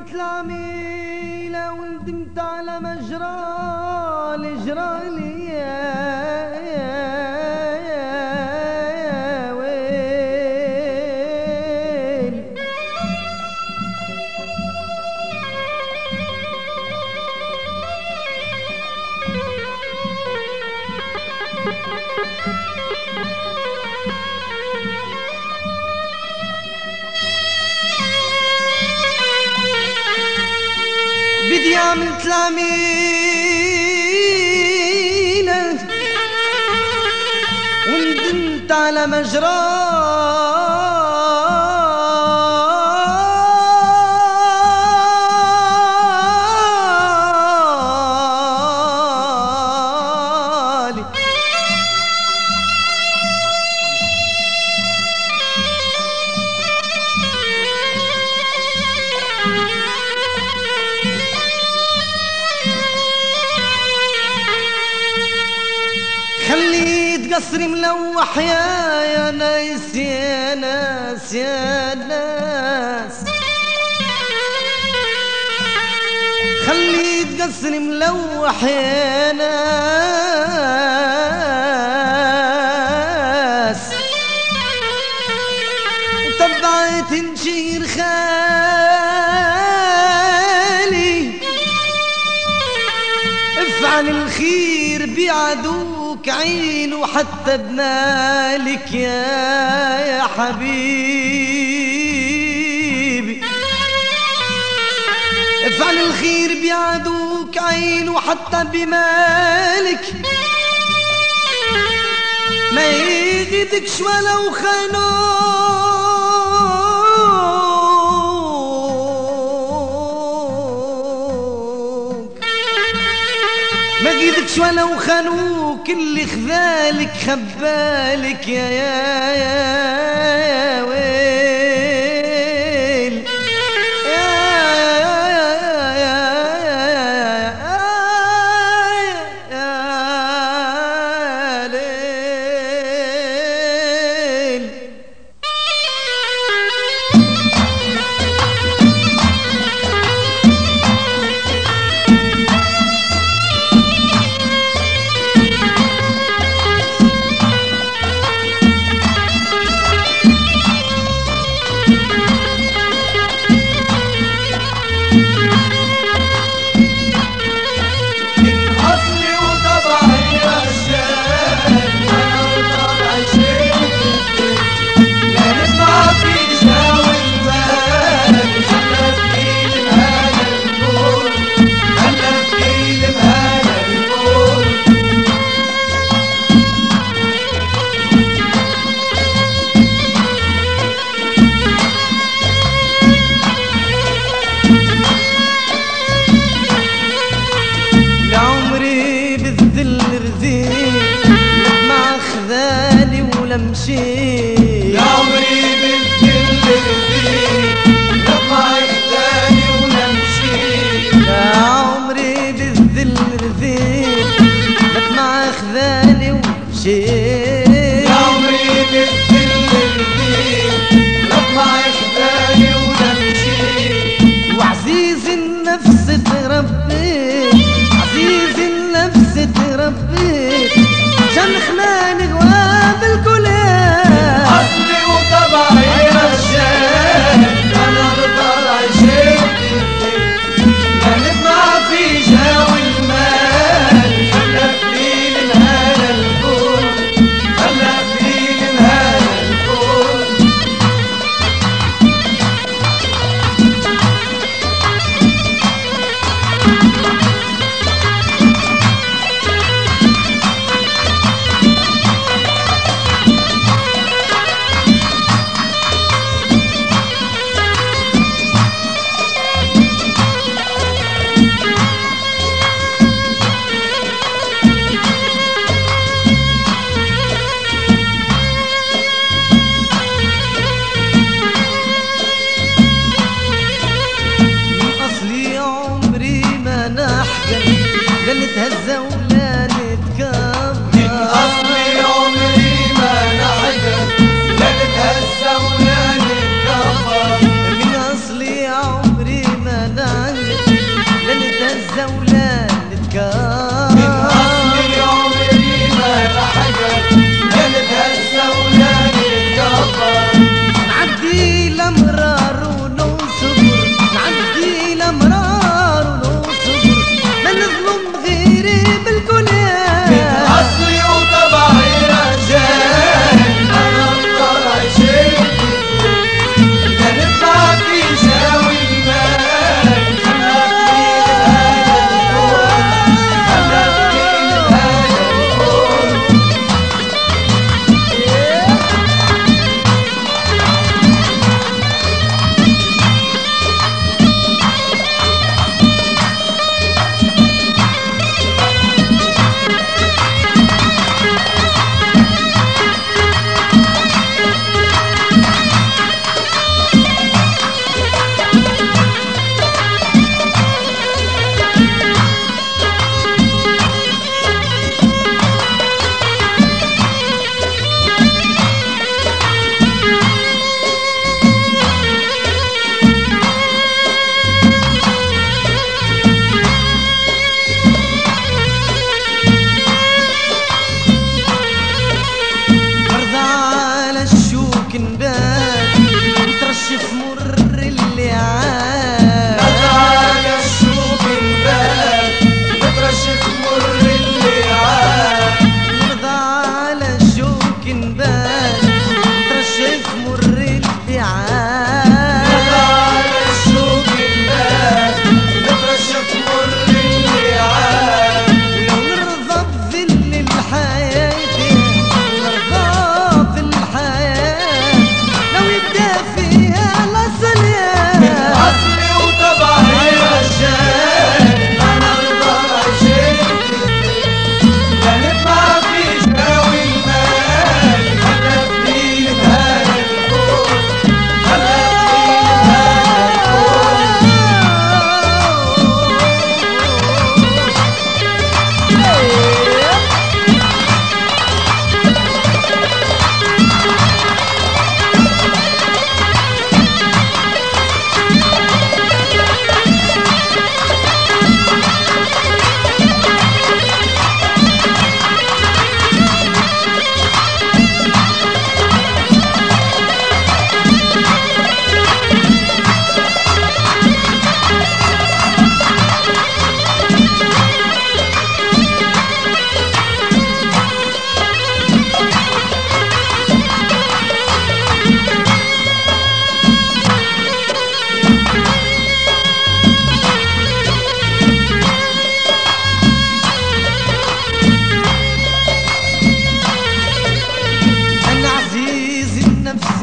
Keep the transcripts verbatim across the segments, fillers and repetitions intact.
عملت العميلة وندمت على مجرى الجرى لي يا ويل. بدي عملت العميلة وندمت على مجرى خليت قصري ملوح يا يا ناس يا ناس يا ناس. خليت قصري ملوح يا ناس وتبعت نشير خالي. افعل الخير بعدوك عين وحتى بمالك يا يا حبيبي. افعل الخير بعدوك عين وحتى بمالك ما يغدكش ولو خانوك. ما قيدكش ولو خانوك اللي خذالك خبالك يا يا يا ويل يا يا يا يا ليل. مشيت يا عمري بالكل رضيت لما يخداني ولا مشيت. يا عمري بالذل رضيت لما خذاني ومشيت. يا عمري بالكل رضيت لما يخداني ولا مشيت. وعزيز النفس تربيت عزيز النفس تربيت عشان خلاني غواب الكل أصلي وطبعي رشاد أنا بطلع شيء كانت ما في جاوي المال خلى في من هذا الكون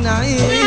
نعيش